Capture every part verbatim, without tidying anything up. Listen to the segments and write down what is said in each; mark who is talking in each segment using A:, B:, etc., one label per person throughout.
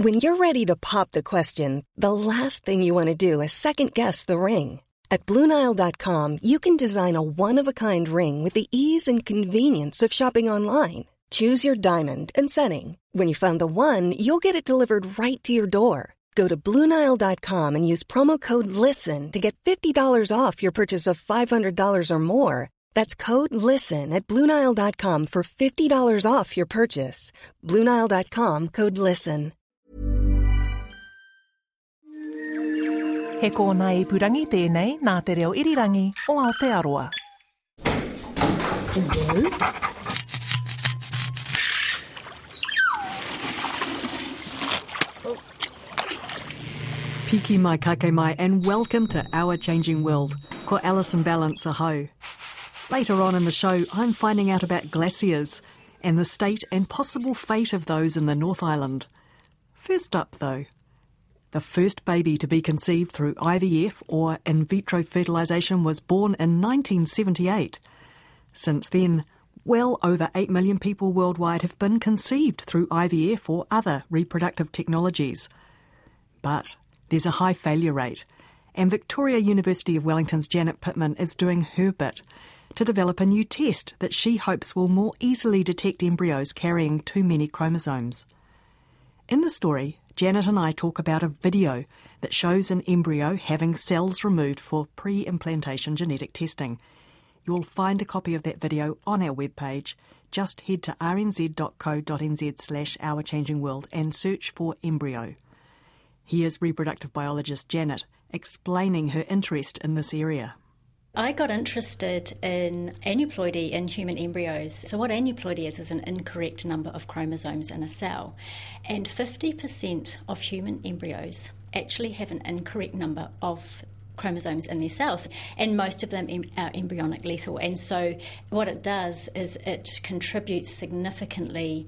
A: When you're ready to pop the question, the last thing you want to do is second-guess the ring. At Blue Nile dot com, you can design a one-of-a-kind ring with the ease and convenience of shopping online. Choose your diamond and setting. When you find the one, you'll get it delivered right to your door. Go to Blue Nile dot com and use promo code LISTEN to get fifty dollars off your purchase of five hundred dollars or more. That's code LISTEN at Blue Nile dot com for fifty dollars off your purchase. Blue Nile dot com, code LISTEN.
B: He kōna ipurangi tēnei nā te reo irirangi o Aotearoa.
C: Hello. Piki mai kake mai and welcome to Our Changing World. Ko Alison Balance aho. Later on in the show, I'm finding out about glaciers and the state and possible fate of those in the North Island. First up though, the first baby to be conceived through I V F or in vitro fertilisation was born in nineteen seventy-eight. Since then, well over eight million people worldwide have been conceived through I V F or other reproductive technologies. But there's a high failure rate, and Victoria University of Wellington's Janet Pittman is doing her bit to develop a new test that she hopes will more easily detect embryos carrying too many chromosomes. In the story, Janet and I talk about a video that shows an embryo having cells removed for pre-implantation genetic testing. You'll find a copy of that video on our webpage. Just head to r n z dot co dot n z slash our changing world and search for embryo. Here's reproductive biologist Janet explaining her interest in this area.
D: I got interested in aneuploidy in human embryos. So what aneuploidy is is an incorrect number of chromosomes in a cell. And fifty percent of human embryos actually have an incorrect number of chromosomes in their cells, and most of them are embryonic lethal. And so what it does is it contributes significantly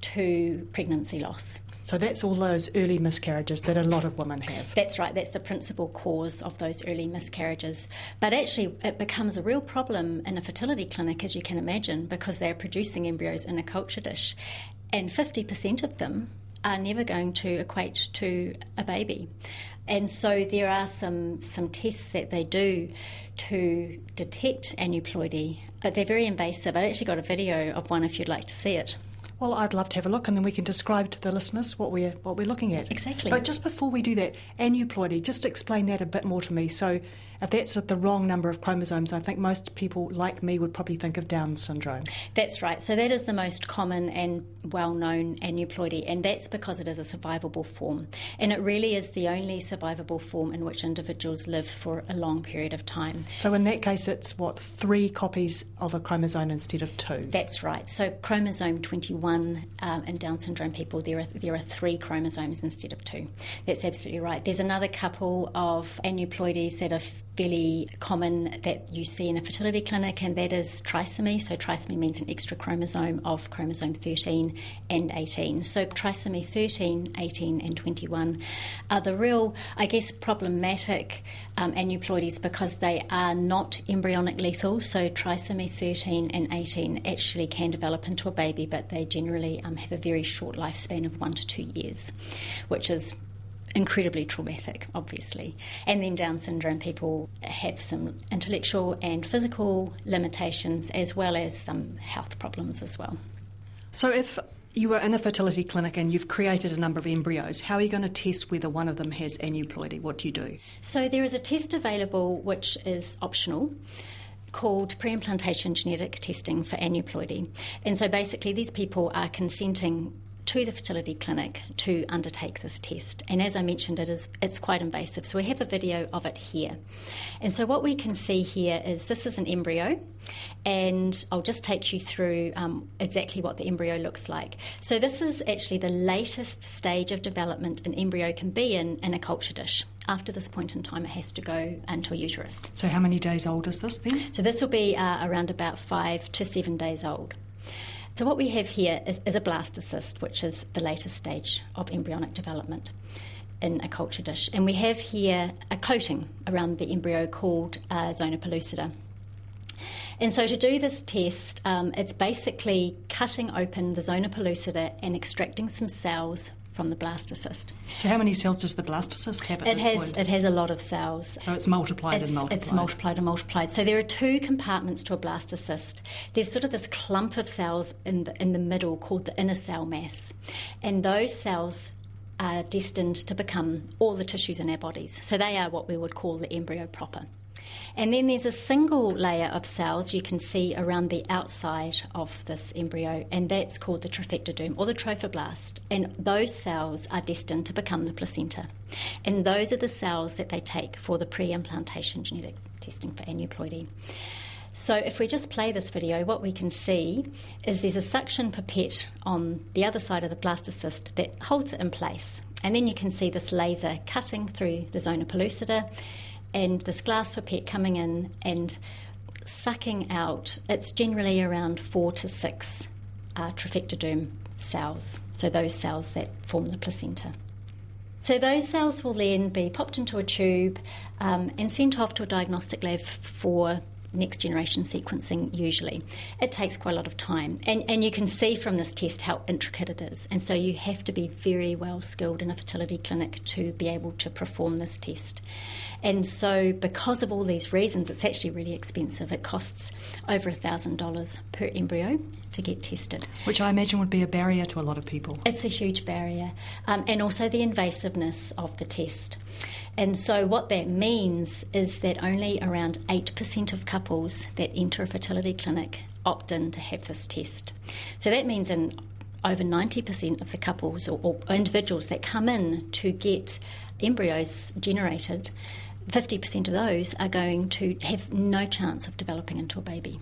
D: to pregnancy loss.
B: So that's all those early miscarriages that a lot of women have.
D: That's right, that's the principal cause of those early miscarriages. But actually it becomes a real problem in a fertility clinic, as you can imagine, because they're producing embryos in a culture dish, and fifty percent of them are never going to equate to a baby. And so there are some, some tests that they do to detect aneuploidy, but they're very invasive. I've actually got a video of one if you'd like to see it.
B: Well, I'd love to have a look, and then we can describe to the listeners what we're what we're looking at.
D: Exactly.
B: But just before we do that, aneuploidy, just explain that a bit more to me. So if that's at the wrong number of chromosomes, I think most people like me would probably think of Down syndrome.
D: That's right. So that is the most common and well-known aneuploidy, and that's because it is a survivable form. And it really is the only survivable form in which individuals live for a long period of time.
B: So in that case, it's, what, three copies of a chromosome instead of two?
D: That's right. So chromosome twenty-one um, in Down syndrome people, there are, there are three chromosomes instead of two. That's absolutely right. There's another couple of aneuploidies that are fairly common that you see in a fertility clinic, and that is trisomy. So trisomy means an extra chromosome of chromosome thirteen and eighteen. So trisomy thirteen, eighteen and twenty-one are the real, I guess, problematic um, aneuploidies because they are not embryonic lethal. So trisomy thirteen and eighteen actually can develop into a baby, but they generally um, have a very short lifespan of one to two years, which is incredibly traumatic, obviously. And then Down syndrome people have some intellectual and physical limitations, as well as some health problems as well.
B: So if you were in a fertility clinic and you've created a number of embryos, how are you going to test whether one of them has aneuploidy? What do you do?
D: So there is a test available which is optional, called pre-implantation genetic testing for aneuploidy. And so basically these people are consenting to the fertility clinic to undertake this test. And as I mentioned, it is it's quite invasive. So we have a video of it here. And so what we can see here is this is an embryo, and I'll just take you through um, exactly what the embryo looks like. So this is actually the latest stage of development an embryo can be in in a culture dish. After this point in time, it has to go into a uterus.
B: So how many days old is this then?
D: So this will be uh, around about five to seven days old. So what we have here is, is a blastocyst, which is the latest stage of embryonic development in a culture dish. And we have here a coating around the embryo called uh, zona pellucida. And so to do this test, um, it's basically cutting open the zona pellucida and extracting some cells from the blastocyst.
B: So how many cells does the blastocyst have at
D: It
B: this
D: has
B: point?
D: It has a lot of cells.
B: So it's multiplied
D: It's,
B: and multiplied.
D: it's multiplied and multiplied. So there are two compartments to a blastocyst. There's sort of this clump of cells in the, in the middle called the inner cell mass. And those cells are destined to become all the tissues in our bodies. So they are what we would call the embryo proper. And then there's a single layer of cells you can see around the outside of this embryo, and that's called the trophectoderm or the trophoblast. And those cells are destined to become the placenta. And those are the cells that they take for the pre-implantation genetic testing for aneuploidy. So if we just play this video, what we can see is there's a suction pipette on the other side of the blastocyst that holds it in place. And then you can see this laser cutting through the zona pellucida and this glass pipette coming in and sucking out, it's generally around four to six uh, trophectoderm cells, so those cells that form the placenta. So those cells will then be popped into a tube um, and sent off to a diagnostic lab for next generation sequencing usually. It takes quite a lot of time. And, and you can see from this test how intricate it is. And so you have to be very well skilled in a fertility clinic to be able to perform this test. And so because of all these reasons, it's actually really expensive. It costs over one thousand dollars per embryo to get tested.
B: Which I imagine would be a barrier to a lot of people.
D: It's a huge barrier. Um, and also the invasiveness of the test. And so what that means is that only around eight percent of couples that enter a fertility clinic opt in to have this test. So that means in over ninety percent of the couples or, or individuals that come in to get embryos generated, fifty percent of those are going to have no chance of developing into a baby.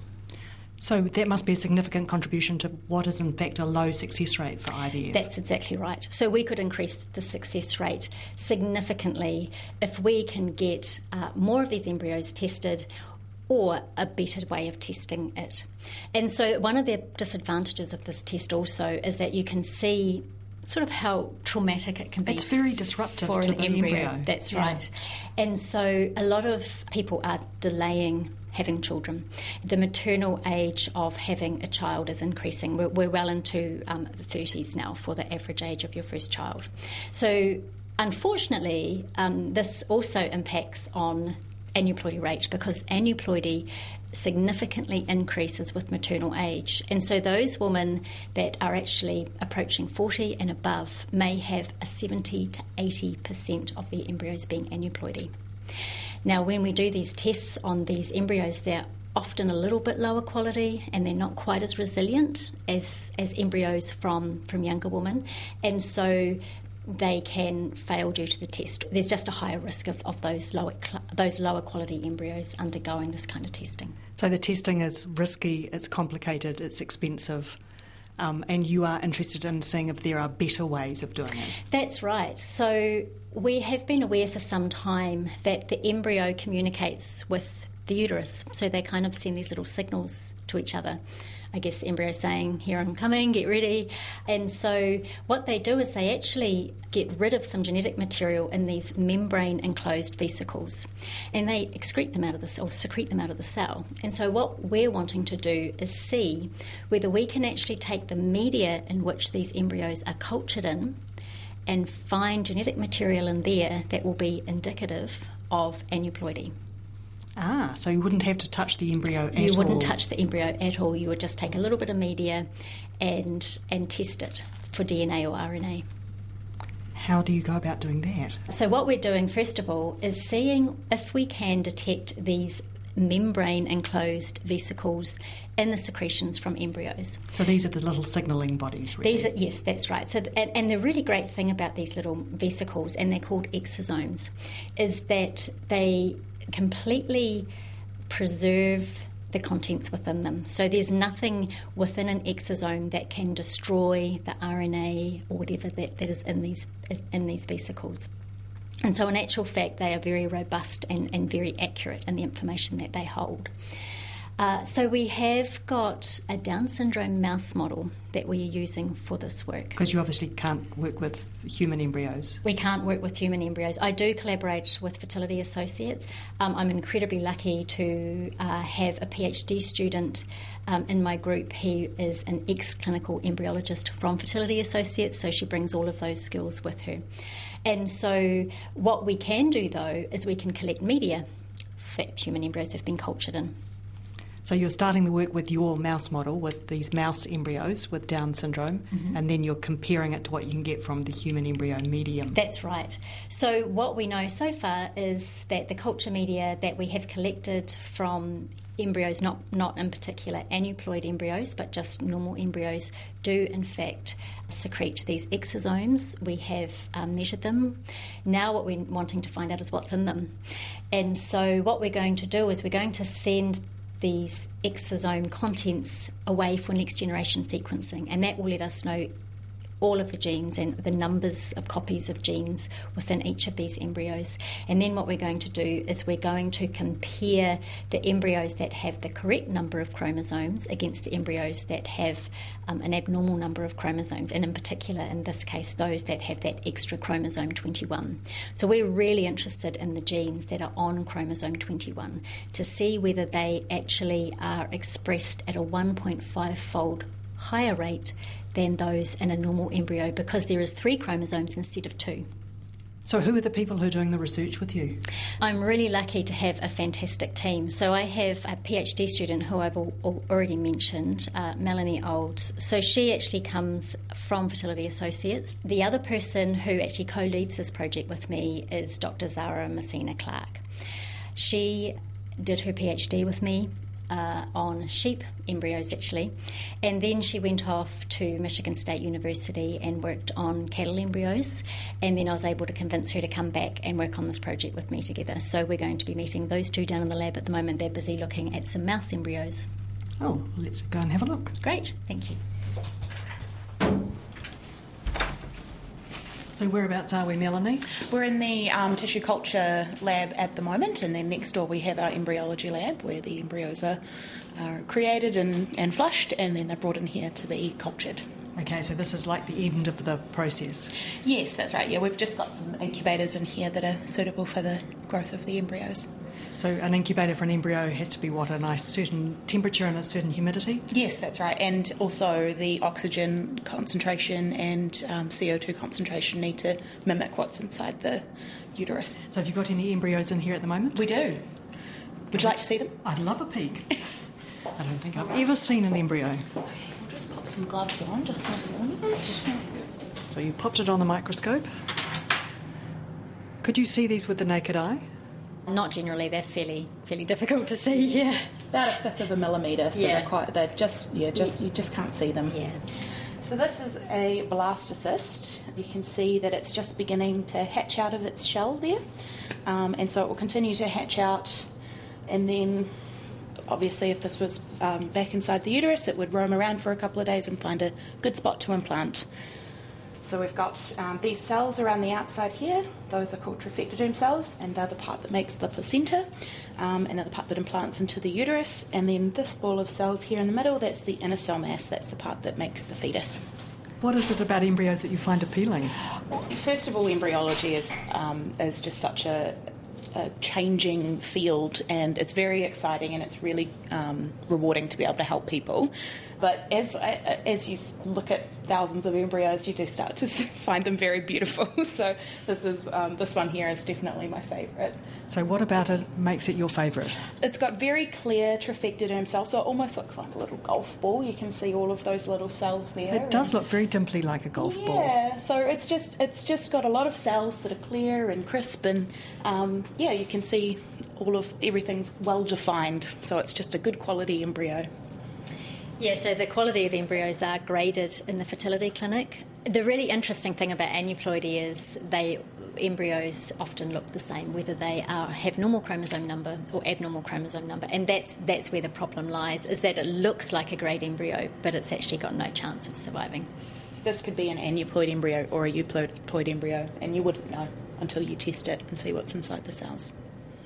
B: So that must be a significant contribution to what is in fact a low success rate for I V F.
D: That's exactly right. So we could increase the success rate significantly if we can get uh, more of these embryos tested or a better way of testing it. And so one of the disadvantages of this test also is that you can see sort of how traumatic it can be.
B: It's very disruptive
D: for
B: to
D: an
B: the
D: embryo.
B: embryo.
D: That's
B: Yeah.
D: right. And so a lot of people are delaying having children. The maternal age of having a child is increasing. We're, we're well into um, the thirties now for the average age of your first child. So unfortunately, um, this also impacts on aneuploidy rate because aneuploidy significantly increases with maternal age. And so those women that are actually approaching forty and above may have a seventy to eighty percent of their embryos being aneuploidy. Now, when we do these tests on these embryos, they're often a little bit lower quality and they're not quite as resilient as, as embryos from, from younger women. And so they can fail due to the test. There's just a higher risk of, of those lower those lower quality embryos undergoing this kind of testing.
B: So the testing is risky, it's complicated, it's expensive, um, and you are interested in seeing if there are better ways of doing it.
D: That's right. So we have been aware for some time that the embryo communicates with the uterus. So they kind of send these little signals to each other. I guess the embryo saying, here I'm coming, get ready. And so what they do is they actually get rid of some genetic material in these membrane-enclosed vesicles. And they excrete them out of the or secrete them out of the cell. And so what we're wanting to do is see whether we can actually take the media in which these embryos are cultured in and find genetic material in there that will be indicative of aneuploidy.
B: Ah, so you wouldn't have to touch the embryo at all?
D: You wouldn't touch the embryo at all. You would just take a little bit of media and and test it for D N A or R N A.
B: How do you go about doing that?
D: So what we're doing, first of all, is seeing if we can detect these membrane-enclosed vesicles in the secretions from embryos.
B: So these are the little signalling bodies, really?
D: These are, yes, that's right. So, and, and the really great thing about these little vesicles, and they're called exosomes, is that they completely preserve the contents within them. So there's nothing within an exosome that can destroy the R N A or whatever that, that is in these in these vesicles. And so in actual fact, they are very robust and, and very accurate in the information that they hold. Uh, so we have got a Down syndrome mouse model that we are using for this work.
C: Because you obviously can't work with human embryos.
D: We can't work with human embryos. I do collaborate with Fertility Associates. Um, I'm incredibly lucky to uh, have a PhD student um, in my group. He is an ex-clinical embryologist from Fertility Associates, so she brings all of those skills with her. And so what we can do, though, is we can collect media that human embryos have been cultured in.
C: So you're starting the work with your mouse model, with these mouse embryos with Down syndrome, mm-hmm. and then you're comparing it to what you can get from the human embryo medium.
D: That's right. So what we know so far is that the culture media that we have collected from embryos, not, not in particular aneuploid embryos, but just normal embryos, do in fact secrete these exosomes. We have um, measured them. Now what we're wanting to find out is what's in them. And so what we're going to do is we're going to send these exosome contents away for next generation sequencing, and that will let us know all of the genes and the numbers of copies of genes within each of these embryos. And then what we're going to do is we're going to compare the embryos that have the correct number of chromosomes against the embryos that have um, an abnormal number of chromosomes, and in particular in this case those that have that extra chromosome twenty-one. So we're really interested in the genes that are on chromosome twenty-one to see whether they actually are expressed at a one point five fold higher rate than those in a normal embryo, because there is three chromosomes instead of two.
C: So who are the people who are doing the research with you?
D: I'm really lucky to have a fantastic team. So I have a PhD student who I've al- already mentioned, uh, Melanie Olds. So she actually comes from Fertility Associates. The other person who actually co-leads this project with me is Doctor Zara Messina Clark. She did her PhD with me Uh, on sheep embryos actually, and then she went off to Michigan State University and worked on cattle embryos, and then I was able to convince her to come back and work on this project with me together. So we're going to be meeting those two down in the lab at the moment. They're busy looking at some mouse embryos.
C: Oh, let's go and have a look.
D: Great, thank you.
C: So whereabouts are we, Melanie?
E: We're in the um, tissue culture lab at the moment, and then next door we have our embryology lab where the embryos are, are created and, and flushed, and then they're brought in here to be cultured.
C: Okay, so this is like the end of the process.
E: Yes, that's right. Yeah, we've just got some incubators in here that are suitable for the growth of the embryos.
C: So an incubator for an embryo has to be, what, a nice certain temperature and a certain humidity?
E: Yes, that's right. And also the oxygen concentration and um, C O two concentration need to mimic what's inside the uterus.
C: So have you got any embryos in here at the moment?
E: We do. Would you like to see them?
C: I'd love a peek. I don't think I've ever seen an embryo.
E: Okay, we'll just pop some gloves on, just a moment.
C: So you popped it on the microscope. Could you see these with the naked eye?
D: Not generally. They're fairly fairly difficult to see. Yeah,
E: about a fifth of a millimetre. So
D: yeah.
E: they're quite. They're just yeah. Just yeah. You just can't see them.
D: Yeah.
E: So this is a blastocyst. You can see that it's just beginning to hatch out of its shell there, um, and so it will continue to hatch out, and then obviously if this was um, back inside the uterus, it would roam around for a couple of days and find a good spot to implant. So we've got um, these cells around the outside here. Those are called trophectoderm cells, and they're the part that makes the placenta, um, and they're the part that implants into the uterus. And then this ball of cells here in the middle, that's the inner cell mass. That's the part that makes the fetus.
C: What is it about embryos that you find appealing?
E: Well, first of all, embryology is um, is just such a, a changing field, and it's very exciting, and it's really um, rewarding to be able to help people. But as as you look at thousands of embryos, you do start to find them very beautiful. So this is um, this one here is definitely my favourite.
C: So what about it makes it your favourite?
E: It's got very clear trophectoderm cells, so it almost looks like a little golf ball. You can see all of those little cells there.
C: It does look very dimply like a golf
E: yeah,
C: ball.
E: Yeah, so it's just it's just got a lot of cells that are clear and crisp, and um, yeah, you can see all of everything's well defined. So it's just a good quality embryo.
D: Yeah, so the quality of embryos are graded in the fertility clinic. The really interesting thing about aneuploidy is they embryos often look the same, whether they are have normal chromosome number or abnormal chromosome number, and that's that's where the problem lies, is that it looks like a great embryo, but it's actually got no chance of surviving.
E: This could be an aneuploid embryo or a euploid embryo, and you wouldn't know until you test it and see what's inside the cells.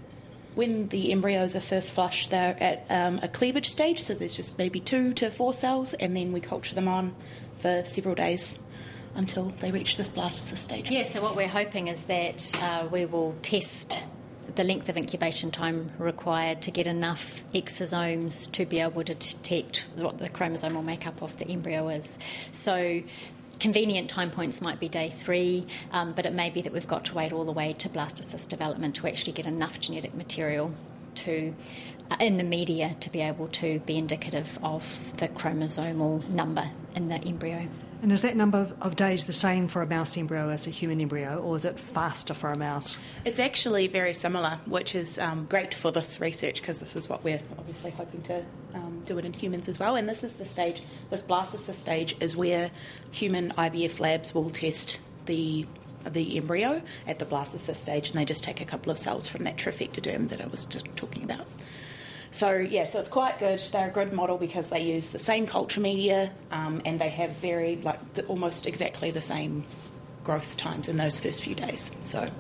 E: When the embryos are first flushed, they're at um, a cleavage stage, so there's just maybe two to four cells, and then we culture them on for several days until they reach this blastocyst stage.
D: Yeah, so what we're hoping is that uh, we will test the length of incubation time required to get enough exosomes to be able to detect what the chromosomal makeup of the embryo is. So convenient time points might be day three, um, but it may be that we've got to wait all the way to blastocyst development to actually get enough genetic material to uh, in the media to be able to be indicative of the chromosomal number in the embryo.
C: And is that number of days the same for a mouse embryo as a human embryo, or is it faster for a mouse?
E: It's actually very similar, which is um, great for this research because this is what we're obviously hoping to um, do it in humans as well. And this is the stage, this blastocyst stage is where human I V F labs will test the the embryo at the blastocyst stage, and they just take a couple of cells from that trophectoderm that I was just talking about. So, yeah, so it's quite good. They're a good model because they use the same culture media um, and they have very, like, the, almost exactly the same growth times in those first few days. So,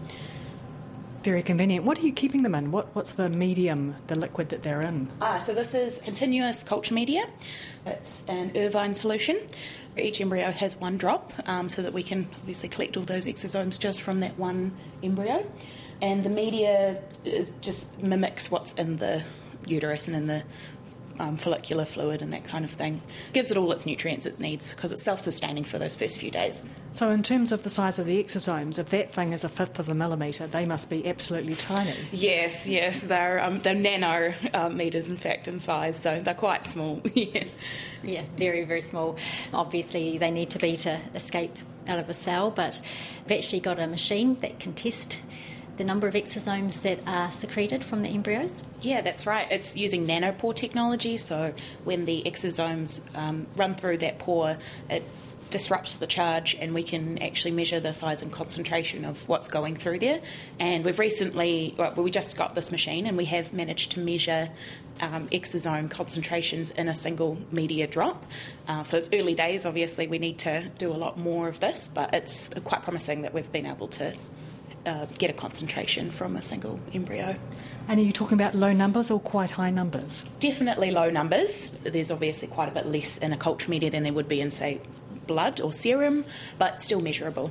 C: very convenient. What are you keeping them in? What What's the medium, the liquid that they're in?
E: Ah, so this is continuous culture media. It's an Irvine solution. Each embryo has one drop um, so that we can obviously collect all those exosomes just from that one embryo. And the media is just mimics what's in the uterus and in the um, follicular fluid and that kind of thing. Gives it all its nutrients it needs because it's self-sustaining for those first few days.
C: So in terms of the size of the exosomes, if that thing is a fifth of a millimetre, they must be absolutely tiny.
E: Yes, yes, they're, um, they're nanometers, in fact, in size, so they're quite small. yeah.
D: Yeah, very, very small. Obviously, they need to be to escape out of a cell, but we've actually got a machine that can test the number of exosomes that are secreted from the embryos?
E: Yeah, that's right. It's using nanopore technology, so when the exosomes um, run through that pore, it disrupts the charge and we can actually measure the size and concentration of what's going through there. And we've recently, well, we just got this machine and we have managed to measure um, exosome concentrations in a single media drop. Uh, so it's early days, obviously we need to do a lot more of this, but it's quite promising that we've been able to Uh, get a concentration from a single embryo.
C: And are you talking about low numbers or quite high numbers?
E: Definitely low numbers. There's obviously quite a bit less in a culture media than there would be in, say, blood or serum, but still measurable.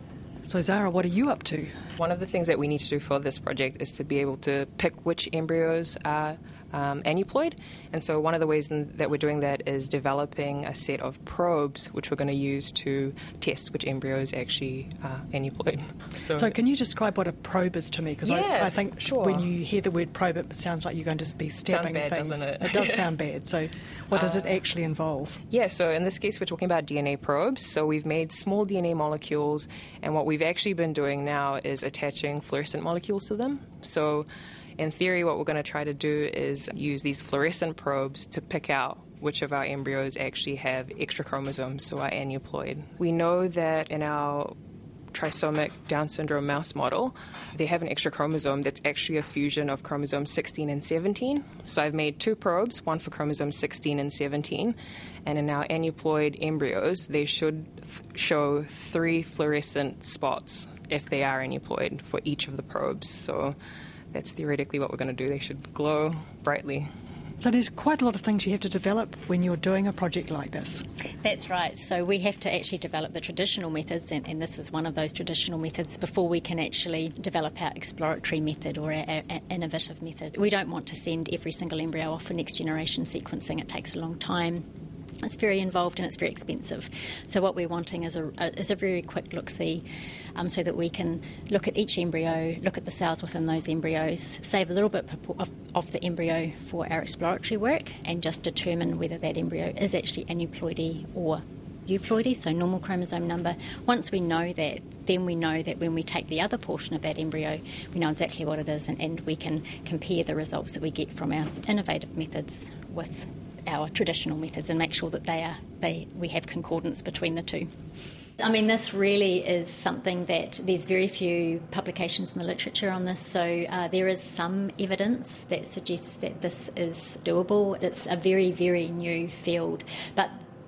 C: So Zara, what are you up to?
F: One of the things that we need to do for this project is to be able to pick which embryos are um, aneuploid. And so one of the ways in, that we're doing that is developing a set of probes which we're going to use to test which embryos actually are aneuploid. So,
C: so can you describe what a probe is to me? Because
F: yeah,
C: I, I think
F: sure.
C: when you hear the word probe, it sounds like you're going to be stabbing
F: sounds bad,
C: things.
F: Doesn't it?
C: It does sound bad. So what does
F: uh,
C: it actually involve?
F: Yeah, so in this case we're talking about D N A probes. So we've made small D N A molecules, and what we've actually been doing now is attaching fluorescent molecules to them. So in theory, what we're going to try to do is use these fluorescent probes to pick out which of our embryos actually have extra chromosomes, so are aneuploid. We know that in our trisomic Down syndrome mouse model, they have an extra chromosome that's actually a fusion of chromosomes sixteen and seventeen. So I've made two probes, one for chromosomes sixteen and seventeen, and in our aneuploid embryos, they should f- show three fluorescent spots if they are aneuploid for each of the probes. So that's theoretically what we're going to do. They should glow brightly.
C: So there's quite a lot of things you have to develop when you're doing a project like this.
D: That's right. So we have to actually develop the traditional methods, and, and this is one of those traditional methods, before we can actually develop our exploratory method or our, our innovative method. We don't want to send every single embryo off for next generation sequencing. It takes a long time. It's very involved and it's very expensive. So what we're wanting is a, a, is a very quick look-see um, so that we can look at each embryo, look at the cells within those embryos, save a little bit of, of the embryo for our exploratory work, and just determine whether that embryo is actually aneuploidy or euploidy, so normal chromosome number. Once we know that, then we know that when we take the other portion of that embryo, we know exactly what it is, and, and we can compare the results that we get from our innovative methods with our traditional methods and make sure that they are they we have concordance between the two. I mean, this really is something that there's very few publications in the literature on this, so uh, there is some evidence that suggests that this is doable. It's a very, very new field, but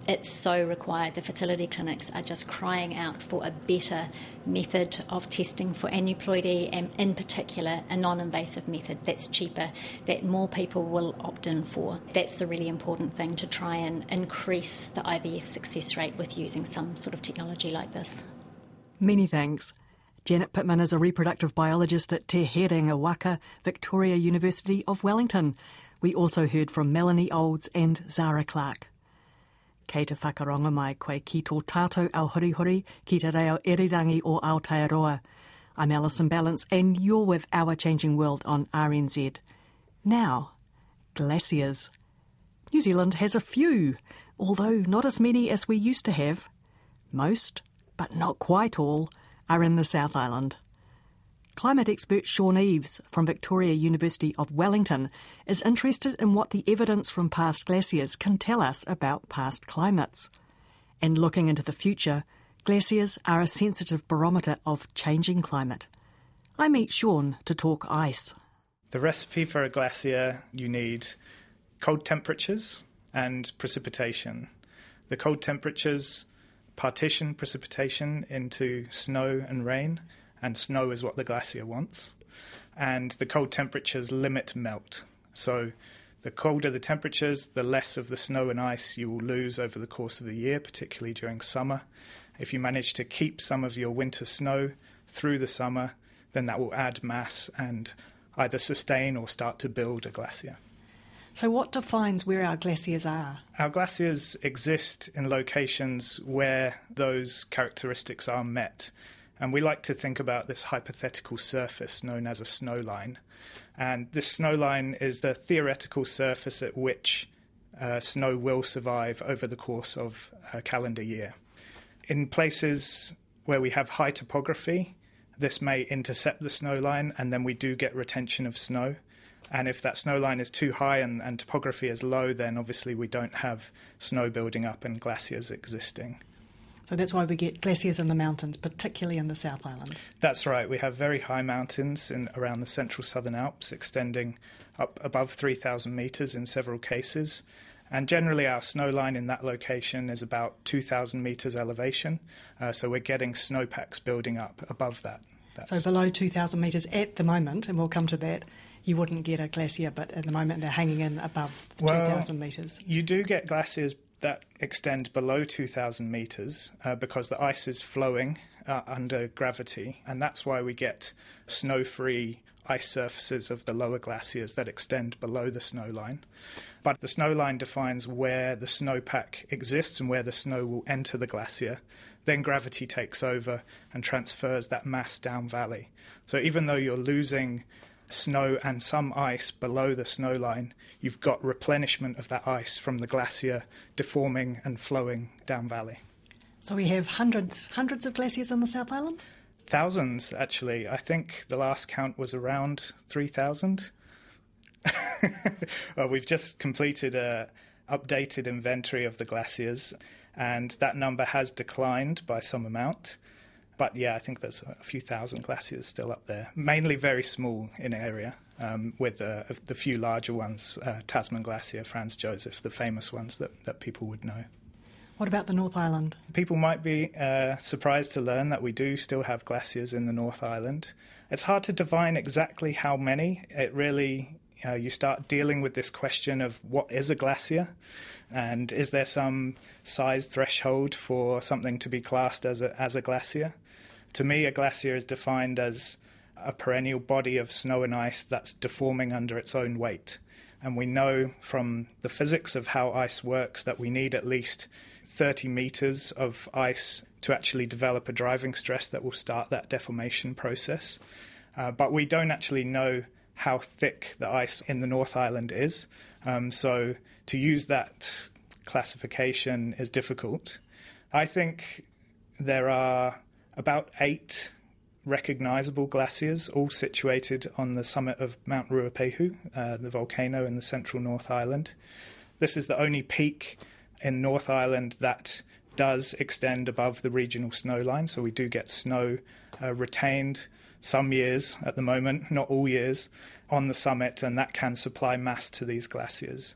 D: It's so required. The fertility clinics are just crying out for a better method of testing for aneuploidy, and in particular a non-invasive method that's cheaper, that more people will opt in for. That's the really important thing, to try and increase the I V F success rate with using some sort of technology like this.
C: Many thanks. Janet Pittman is a reproductive biologist at Te Herenga Waka, Victoria University of Wellington. We also heard from Melanie Olds and Zara Clark. Kei te whakaronga mai koe ki tō tātou au hurihuri ki te reo irirangi o Aotearoa. I'm Alison Ballance and you're with Our Changing World on R N Z. Now, glaciers. New Zealand has a few, although not as many as we used to have. Most, but not quite all, are in the South Island. Climate expert Sean Eves from Victoria University of Wellington is interested in what the evidence from past glaciers can tell us about past climates. And looking into the future, glaciers are a sensitive barometer of changing climate. I meet Sean to talk ice.
G: The recipe for a glacier, you need cold temperatures and precipitation. The cold temperatures partition precipitation into snow and rain, and snow is what the glacier wants. And the cold temperatures limit melt. So the colder the temperatures, the less of the snow and ice you will lose over the course of the year, particularly during summer. If you manage to keep some of your winter snow through the summer, then that will add mass and either sustain or start to build a glacier.
B: So what defines where our glaciers are?
G: Our glaciers exist in locations where those characteristics are met. And we like to think about this hypothetical surface known as a snow line. And this snow line is the theoretical surface at which uh, snow will survive over the course of a calendar year. In places where we have high topography, this may intercept the snow line, and then we do get retention of snow. And if that snow line is too high and, and topography is low, then obviously we don't have snow building up and glaciers existing.
B: So that's why we get glaciers in the mountains, particularly in the South Island.
G: That's right. We have very high mountains in around the central Southern Alps, extending up above three thousand metres in several cases. And generally our snow line in that location is about two thousand metres elevation. Uh, so we're getting snowpacks building up above that. That's
B: so below two thousand metres at the moment, and we'll come to that, you wouldn't get a glacier, but at the moment they're hanging in above well, two thousand metres.
G: You do get glaciers that extend below two thousand metres uh, because the ice is flowing uh, under gravity, and that's why we get snow-free ice surfaces of the lower glaciers that extend below the snow line. But the snow line defines where the snowpack exists and where the snow will enter the glacier. Then gravity takes over and transfers that mass down valley. So even though you're losing snow and some ice below the snow line, you've got replenishment of that ice from the glacier deforming and flowing down valley.
B: So we have hundreds, hundreds of glaciers in the South Island?
G: Thousands, actually. I think the last count was around three thousand. Well, we've just completed a updated inventory of the glaciers, and that number has declined by some amount. But yeah, I think there's a few thousand glaciers still up there, mainly very small in area, um, with uh, the few larger ones, uh, Tasman Glacier, Franz Josef, the famous ones that, that people would know.
B: What about the North Island?
G: People might be uh, surprised to learn that we do still have glaciers in the North Island. It's hard to define exactly how many. It really, you know, you start dealing with this question of what is a glacier, and is there some size threshold for something to be classed as a, as a glacier? To me, a glacier is defined as a perennial body of snow and ice that's deforming under its own weight. And we know from the physics of how ice works that we need at least thirty metres of ice to actually develop a driving stress that will start that deformation process. Uh, but we don't actually know how thick the ice in the North Island is. Um, so to use that classification is difficult. I think there are about eight recognisable glaciers, all situated on the summit of Mount Ruapehu, uh, the volcano in the central North Island. This is the only peak in North Island that does extend above the regional snow line, so we do get snow uh, retained some years at the moment, not all years, on the summit, and that can supply mass to these glaciers.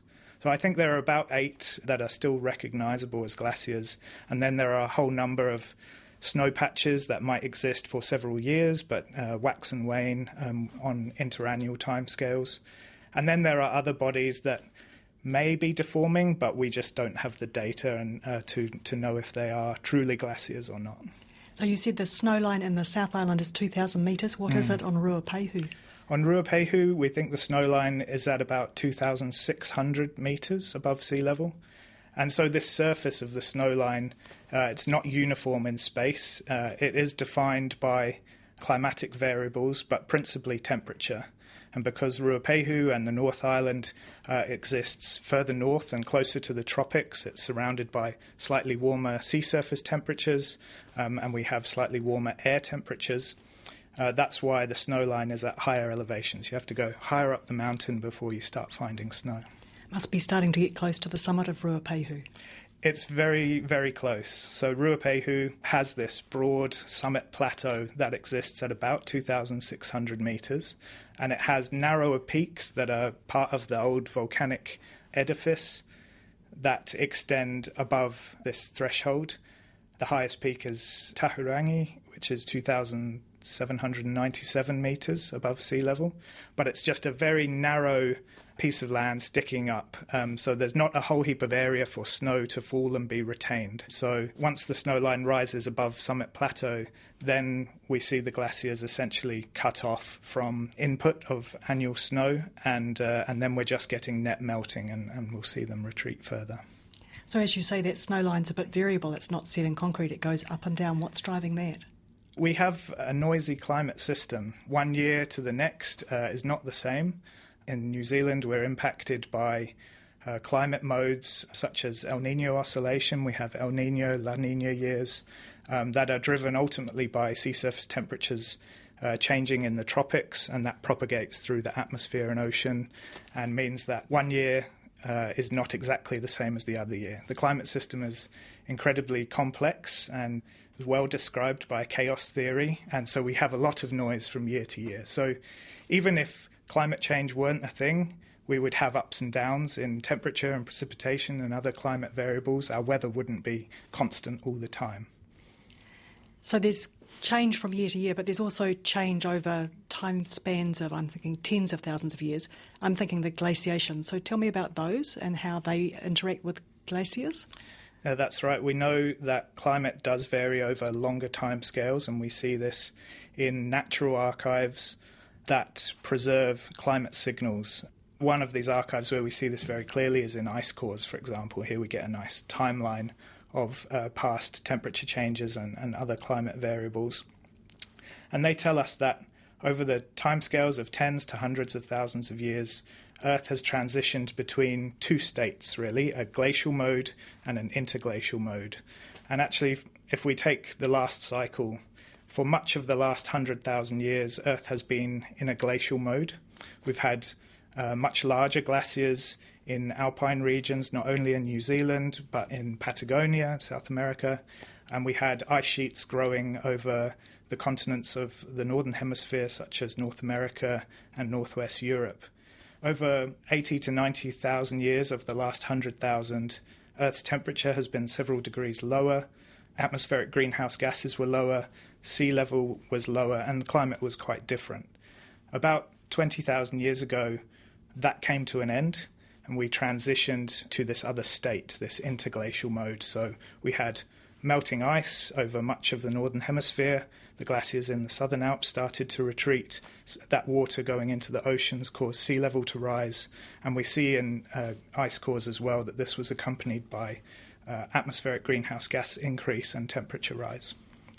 G: So I think there are about eight that are still recognisable as glaciers, and then there are a whole number of snow patches that might exist for several years but uh, wax and wane um, on interannual timescales. And then there are other bodies that may be deforming, but we just don't have the data and, uh, to, to know if they are truly glaciers or not.
B: So you said the snow line in the South Island is two thousand metres. What mm. is it on Ruapehu?
G: On Ruapehu, we think the snow line is at about two thousand six hundred metres above sea level. And so this surface of the snow line, uh, it's not uniform in space. Uh, it is defined by climatic variables, but principally temperature. And because Ruapehu and the North Island uh, exists further north and closer to the tropics, it's surrounded by slightly warmer sea surface temperatures, um, and we have slightly warmer air temperatures. Uh, that's why the snow line is at higher elevations. You have to go higher up the mountain before you start finding snow.
B: Must be starting to get close to the summit of Ruapehu.
G: It's very, very close. So Ruapehu has this broad summit plateau that exists at about two thousand six hundred metres, and it has narrower peaks that are part of the old volcanic edifice that extend above this threshold. The highest peak is Tahurangi, which is two thousand seven hundred ninety-seven metres above sea level, but it's just a very narrow piece of land sticking up, um, so there's not a whole heap of area for snow to fall and be retained. So once the snow line rises above Summit Plateau, then we see the glaciers essentially cut off from input of annual snow, and uh, and then we're just getting net melting, and, and we'll see them retreat further.
B: So as you say, that snow line's a bit variable. It's not set in concrete. It goes up and down. What's driving that?
G: We have a noisy climate system. One year to the next uh, is not the same. In New Zealand, we're impacted by uh, climate modes such as El Niño oscillation. We have El Niño, La Niña years um, that are driven ultimately by sea surface temperatures uh, changing in the tropics, and that propagates through the atmosphere and ocean and means that one year uh, is not exactly the same as the other year. The climate system is incredibly complex and well described by chaos theory, and so we have a lot of noise from year to year. So even if climate change weren't a thing, we would have ups and downs in temperature and precipitation and other climate variables. Our weather wouldn't be constant all the time.
B: So there's change from year to year, but there's also change over time spans of, I'm thinking, tens of thousands of years. I'm thinking the glaciation. So tell me about those and how they interact with glaciers.
G: Uh, that's right. We know that climate does vary over longer time scales, and we see this in natural archives that preserve climate signals. One of these archives where we see this very clearly is in ice cores, for example. Here we get a nice timeline of uh, past temperature changes and, and other climate variables. And they tell us that over the timescales of tens to hundreds of thousands of years, Earth has transitioned between two states, really, a glacial mode and an interglacial mode. And actually, if we take the last cycle, for much of the last one hundred thousand years, Earth has been in a glacial mode. We've had uh, much larger glaciers in alpine regions, not only in New Zealand, but in Patagonia, South America. And we had ice sheets growing over the continents of the Northern Hemisphere, such as North America and Northwest Europe. Over eighty to ninety thousand years of the last one hundred thousand, Earth's temperature has been several degrees lower, atmospheric greenhouse gases were lower, sea level was lower, and the climate was quite different. About twenty thousand years ago, that came to an end, and we transitioned to this other state, this interglacial mode. So we had melting ice over much of the northern hemisphere. The glaciers in the southern Alps started to retreat. That water going into the oceans caused sea level to rise. And we see in uh, ice cores as well that this was accompanied by uh, atmospheric greenhouse gas increase and temperature rise.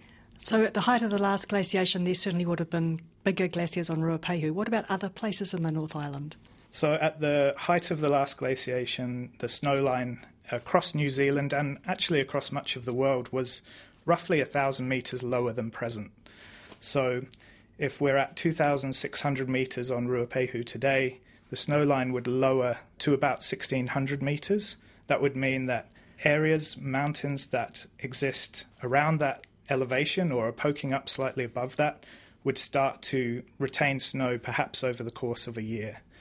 B: So at the height of the last glaciation, there certainly would have been bigger glaciers on Ruapehu. What about other places in the North Island?
G: So at the height of the last glaciation, the snow line across New Zealand and actually across much of the world was roughly one thousand metres lower than present. So if we're at two thousand six hundred metres on Ruapehu today, the snow line would lower to about sixteen hundred metres. That would mean that areas, mountains that exist around that elevation or are poking up slightly above that would start to retain snow perhaps over the course of a year.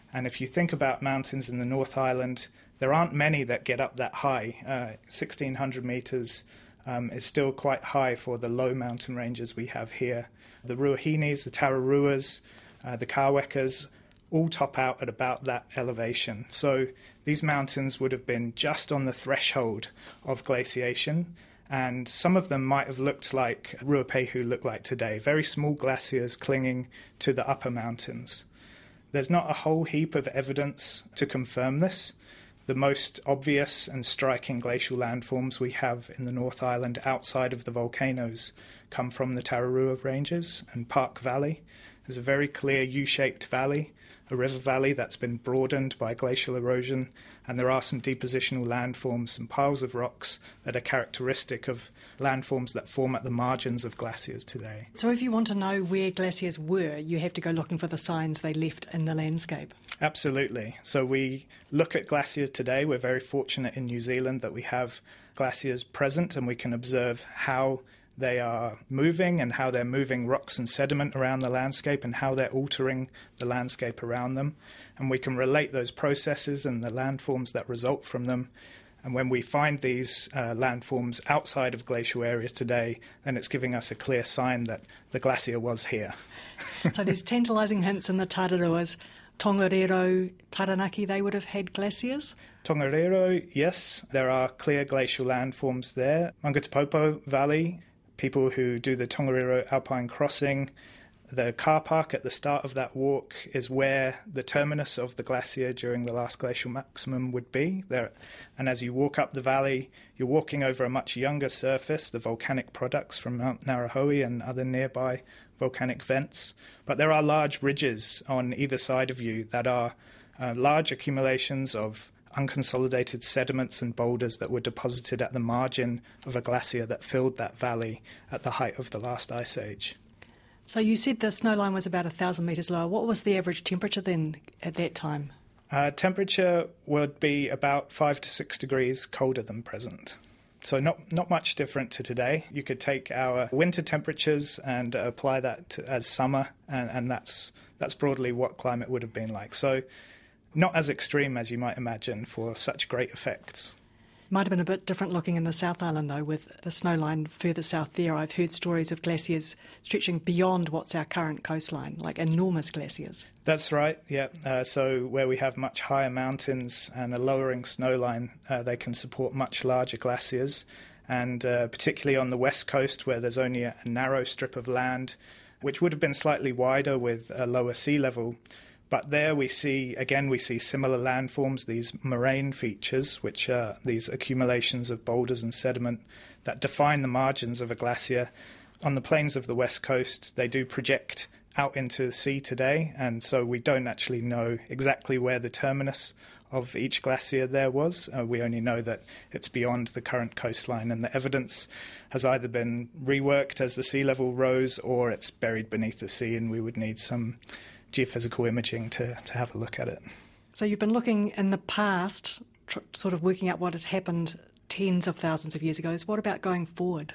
G: And if you think about mountains in the North Island, there aren't many that get up that high. Uh, sixteen hundred metres um, is still quite high for the low mountain ranges we have here. The Ruahinis, the Tararuas, uh, the Kawekas all top out at about that elevation. So these mountains would have been just on the threshold of glaciation, and some of them might have looked like Ruapehu look like today, very small glaciers clinging to the upper mountains. There's not a whole heap of evidence to confirm this. The most obvious and striking glacial landforms we have in the North Island outside of the volcanoes come from the Tararua Ranges and Park Valley. There's a very clear U-shaped valley, a river valley that's been broadened by glacial erosion, and there are some depositional landforms, some piles of rocks that are characteristic of landforms that form at the margins of glaciers today.
B: So if you want to know where glaciers were, you have to go looking for the signs they left in the landscape.
G: Absolutely. So we look at glaciers today. We're very fortunate in New Zealand that we have glaciers present and we can observe how they are moving and how they're moving rocks and sediment around the landscape and how they're altering the landscape around them. And we can relate those processes and the landforms that result from them. And when we find these uh, landforms outside of glacial areas today, then it's giving us a clear sign that the glacier was here.
B: So there's tantalising hints in the Tararuas. Tongariro, Taranaki, they would have had glaciers?
G: Tongariro, yes, there are clear glacial landforms there. Mangatapopo Valley, people who do the Tongariro Alpine Crossing, the car park at the start of that walk is where the terminus of the glacier during the last glacial maximum would be. There, and as you walk up the valley, you're walking over a much younger surface, the volcanic products from Mount Narahoe and other nearby volcanic vents. But there are large ridges on either side of you that are uh, large accumulations of unconsolidated sediments and boulders that were deposited at the margin of a glacier that filled that valley at the height of the last ice age.
B: So you said the snowline was about one thousand metres lower. What was the average temperature then at that time?
G: Uh, temperature would be about five to six degrees colder than present. So not not much different to today. You could take our winter temperatures and uh, apply that to, as summer, and, and that's that's broadly what climate would have been like. So not as extreme as you might imagine for such great effects.
B: Might have been a bit different looking in the South Island, though, with the snowline further south there. I've heard stories of glaciers stretching beyond what's our current coastline, like enormous glaciers.
G: That's right, yeah. Uh, so where we have much higher mountains and a lowering snowline, uh, they can support much larger glaciers. And uh, particularly on the west coast, where there's only a, a narrow strip of land, which would have been slightly wider with a lower sea level. But there we see, again, we see similar landforms, these moraine features, which are these accumulations of boulders and sediment that define the margins of a glacier. On the plains of the west coast, they do project out into the sea today, and so we don't actually know exactly where the terminus of each glacier there was. Uh, we only know that it's beyond the current coastline, and the evidence has either been reworked as the sea level rose or it's buried beneath the sea, and we would need some geophysical imaging to, to have a look at it.
B: So you've been looking in the past, tr- sort of working out what had happened tens of thousands of years ago. What about going forward?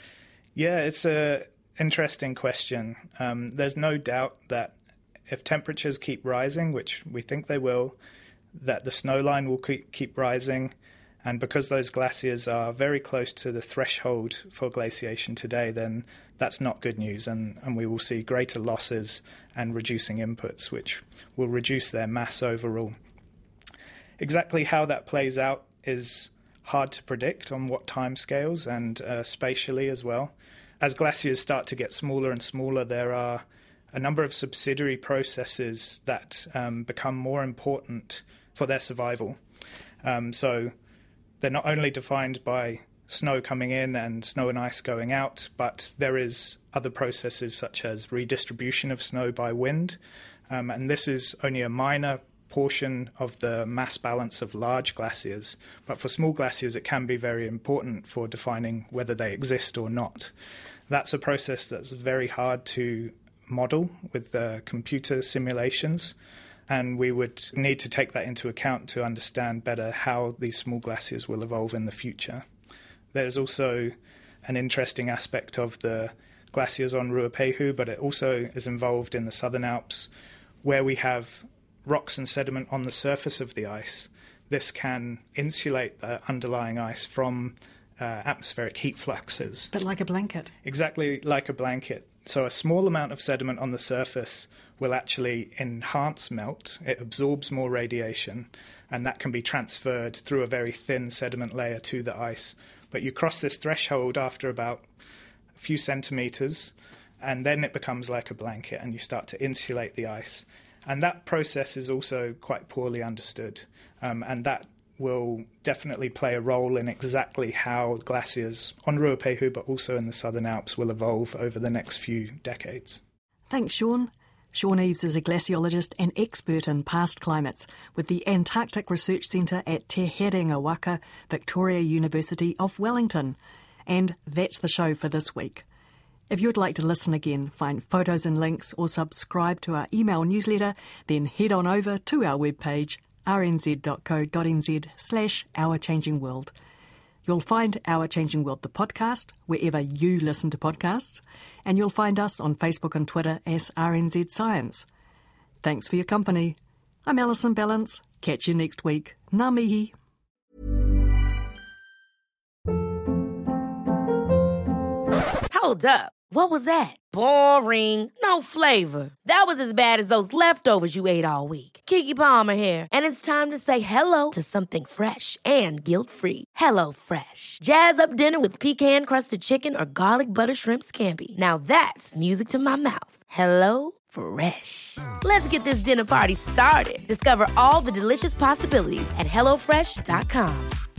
G: Yeah, it's a interesting question. Um, there's no doubt that if temperatures keep rising, which we think they will, that the snowline will keep, keep rising. And because those glaciers are very close to the threshold for glaciation today, then that's not good news. And, and we will see greater losses and reducing inputs, which will reduce their mass overall. Exactly how that plays out is hard to predict on what timescales and uh, spatially as well. As glaciers start to get smaller and smaller, there are a number of subsidiary processes that um, become more important for their survival. Um, so they're not only defined by snow coming in and snow and ice going out, but there is other processes such as redistribution of snow by wind. Um, and this is only a minor portion of the mass balance of large glaciers. But for small glaciers, it can be very important for defining whether they exist or not. That's a process that's very hard to model with uh, computer simulations. And we would need to take that into account to understand better how these small glaciers will evolve in the future. There's also an interesting aspect of the glaciers on Ruapehu, but it also is involved in the Southern Alps, where we have rocks and sediment on the surface of the ice, this can insulate the underlying ice from uh, atmospheric heat fluxes.
B: But like a blanket.
G: Exactly like a blanket. So a small amount of sediment on the surface will actually enhance melt. It absorbs more radiation, and that can be transferred through a very thin sediment layer to the ice. But you cross this threshold after about a few centimetres, and then it becomes like a blanket, and you start to insulate the ice. And that process is also quite poorly understood, um, and that will definitely play a role in exactly how glaciers on Ruapehu, but also in the Southern Alps, will evolve over the next few decades.
C: Thanks, Sean. Sean Eaves is a glaciologist and expert in past climates with the Antarctic Research Centre at Te Herenga Waka, Victoria University of Wellington. And that's the show for this week. If you'd like to listen again, find photos and links, or subscribe to our email newsletter, then head on over to our webpage, rnz.co.nz slash Our Changing World. You'll find Our Changing World, the podcast, wherever you listen to podcasts, and you'll find us on Facebook and Twitter as R N Z Science. Thanks for your company. I'm Alison Ballance. Catch you next week. Ngā mihi.
H: Hold up. What was that? Boring. No flavor. That was as bad as those leftovers you ate all week. Keke Palmer here, and it's time to say hello to something fresh and guilt-free. Hello Fresh. Jazz up dinner with pecan-crusted chicken or garlic butter shrimp scampi. Now that's music to my mouth. Hello Fresh. Let's get this dinner party started. Discover all the delicious possibilities at hello fresh dot com.